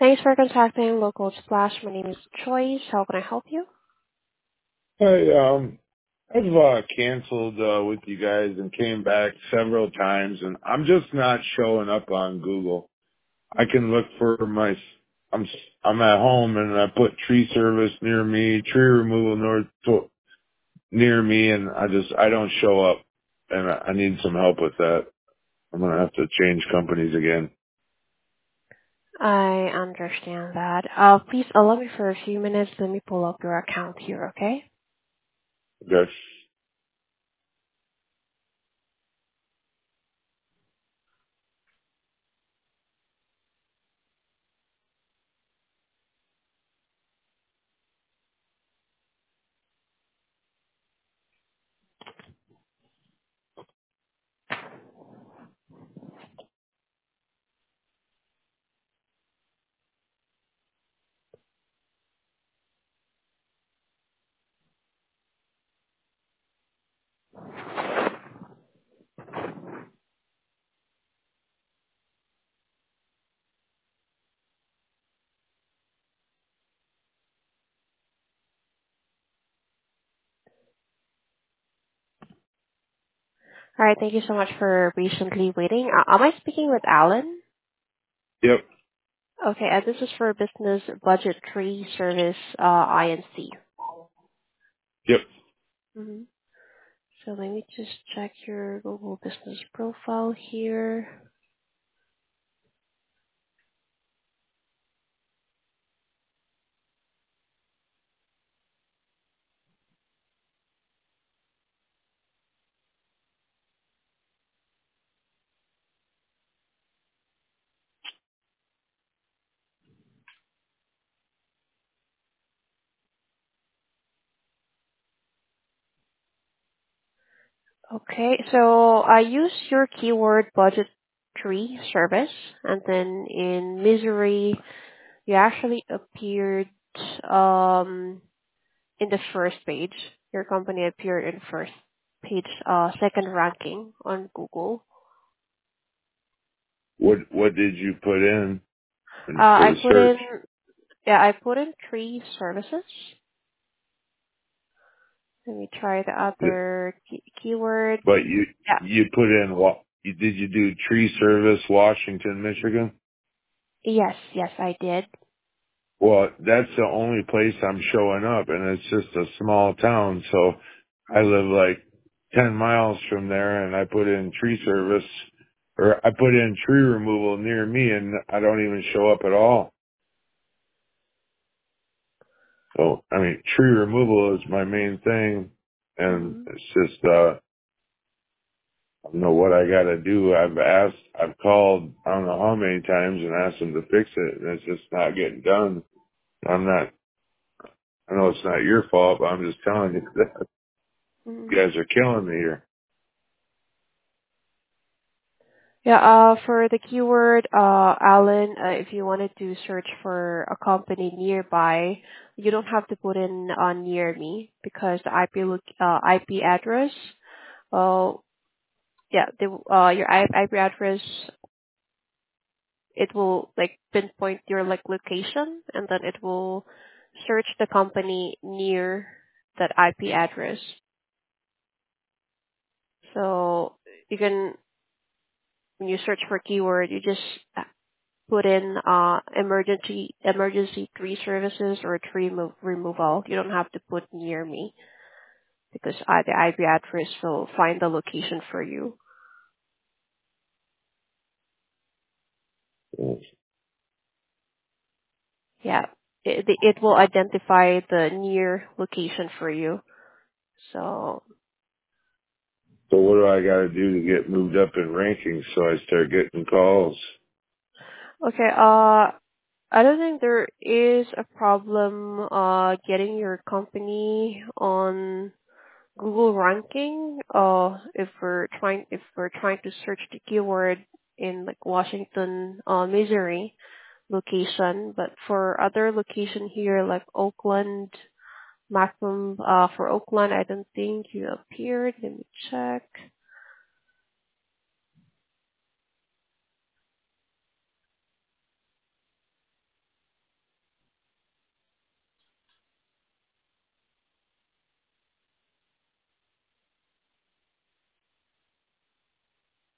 Thanks for contacting Local Splash. My name is Joyce. How can I help you? Hey, I've canceled with you guys and came back several times, and I'm just not showing up on Google. I can look for I'm I'm at home and I put tree service near me, tree removal near me, and I don't show up, and I need some help with that. I'm gonna have to change companies again. I understand that. Please allow me for a few minutes. Let me pull up your account here, okay? Okay. All right. Thank you so much for patiently waiting. Am I speaking with Alan? Yep. Okay. This is for Business Budget Tree Service, INC. Yep. Mm-hmm. So let me just check your Google Business profile here. Okay. So I use your keyword Budget Tree Service, and then in Missouri, you actually appeared um, in the first page. Your company appeared in first page, second ranking on Google. What did you put in for I the put search? in, yeah, I put in tree services. Let me try the other keyword. But you Yeah. you put in did you do tree service Washington, Michigan? Yes, yes, I did. Well, that's the only place I'm showing up, and it's just a small town. So I live like 10 miles from there, and I put in tree service, or I put in tree removal near me, and I don't even show up at all. So I mean, tree removal is my main thing, and Hmm. it's just I don't know what I got to do. I've called, I don't know how many times and asked them to fix it, and it's just not getting done. I'm not, I know it's not your fault, but I'm just telling you that Hmm. you guys are killing me here. Yeah, for the keyword, Alan, if you wanted to search for a company nearby, you don't have to put in near me because the IP address, uh, yeah, your IP address, it will like pinpoint your like location, and then it will search the company near that IP address. So you can, when you search for keyword, you just put in emergency tree services or tree removal. You don't have to put near me because the IP address will find the location for you. Yeah, it will identify the near location for you. So So what do I got to do to get moved up in rankings so I start getting calls? okay, I don't think there is a problem getting your company on Google ranking, if we're trying to search the keyword in like Washington, Missouri location, but for other location here like Oakland, Macomb, for Oakland, I don't think you appeared. Let me check.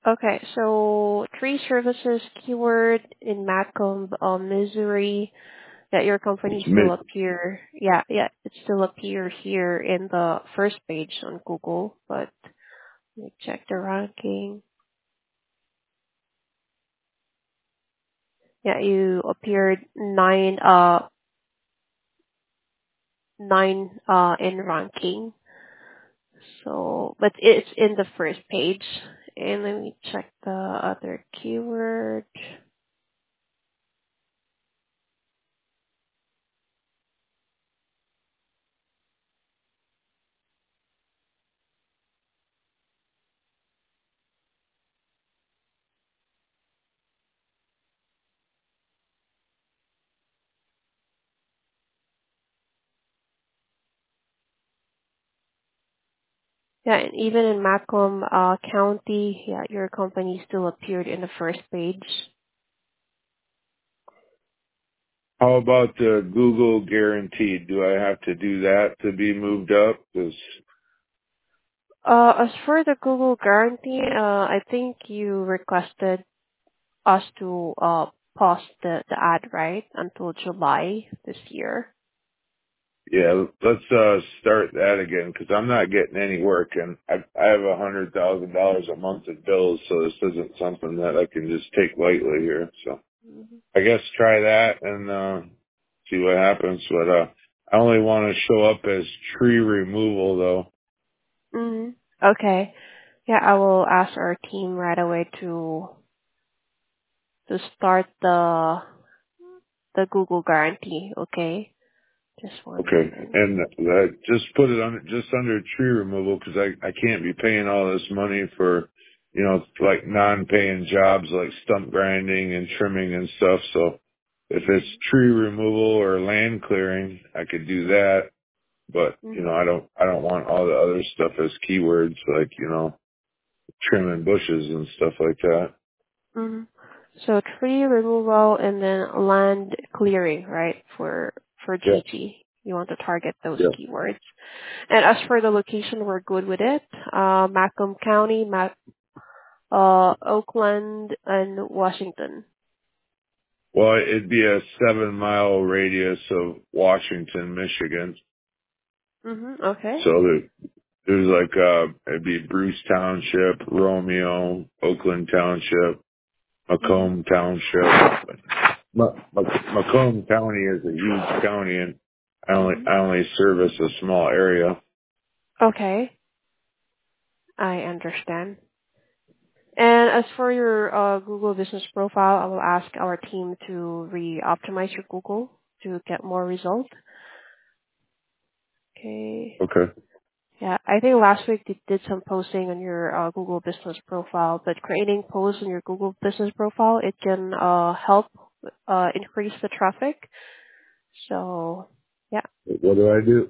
Okay, so tree services keyword in Macomb, Missouri, that your It's company still mid. appear. Yeah, yeah, it still appears here in the first page on Google, but let me check the ranking. Yeah, you appeared nine in ranking. So, but it's in the first page. And let me check the other keyword. Yeah, and even in Macomb County, yeah, your company still appeared in the first page. How about the Google guaranteed? Do I have to do that to be moved up? 'Cause As for the Google guarantee, I think you requested us to pause the ad, right, until July this year. yeah, let's start that again because I'm not getting any work and I have $100,000 a month in bills, so this isn't something that I can just take lightly here. So I guess try that and see what happens. But I only want to show up as tree removal though. Mm-hmm. Okay. Yeah, I will ask our team right away to start the Google guarantee. Okay. Just one Okay, moment. and just put it on just under tree removal because I can't be paying all this money for like non-paying jobs like stump grinding and trimming and stuff. So if it's tree removal or land clearing, I could do that. But Mm-hmm. I don't want all the other stuff as keywords like trimming bushes and stuff like that. Mm-hmm. So tree removal and then land clearing, right? For Yeah, GG. You want to target those yeah. keywords. And as for the location, we're good with it. Macomb County, Oakland, and Washington. Well, it'd be a 7-mile radius of Washington, Michigan. Mm-hmm. Okay. So there's like it'd be Bruce Township, Romeo, Oakland Township, Mm-hmm. Macomb Township. Macomb County is a huge county, and Mm-hmm. I only service a small area. Okay. I understand. And as for your Google business profile, I will ask our team to re-optimize your Google to get more results. Okay. Okay. Yeah, I think last week you did some posting on your Google business profile, but creating posts on your Google business profile, it can help increase the traffic. So, yeah, What do I do?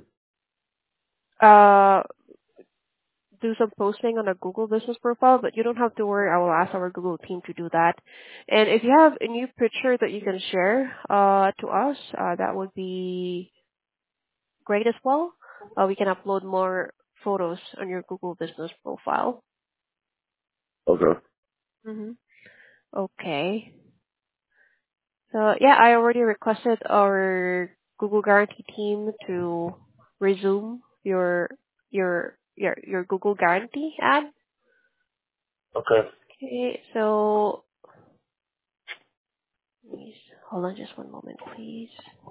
uh, do some posting on a Google business profile, but you don't have to worry. I will ask our Google team to do that. And if you have a new picture that you can share to us, that would be great as well. We can upload more photos on your Google business profile. Okay. Mm-hmm. Okay. So yeah, I already requested our Google Guarantee team to resume your Google Guarantee ad. Okay. Okay, so please hold on just one moment, please.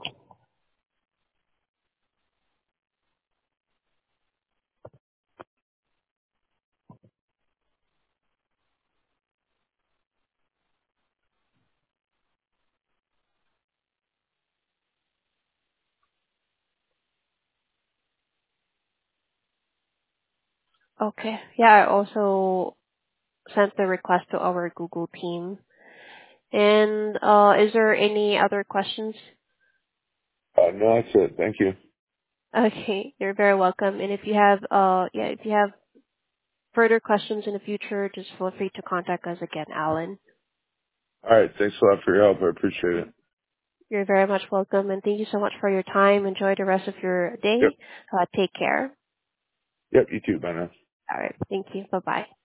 Okay, yeah, I also sent the request to our Google team. And is there any other questions? No, that's it. Thank you. Okay, you're very welcome. And if you have if you have further questions in the future, just feel free to contact us again, Alan. All right. Thanks a lot for your help. I appreciate it. You're very much welcome, and thank you so much for your time. Enjoy the rest of your Yep. day. Take care. Yep. You too. Bye now. All right. Thank you. Bye-bye.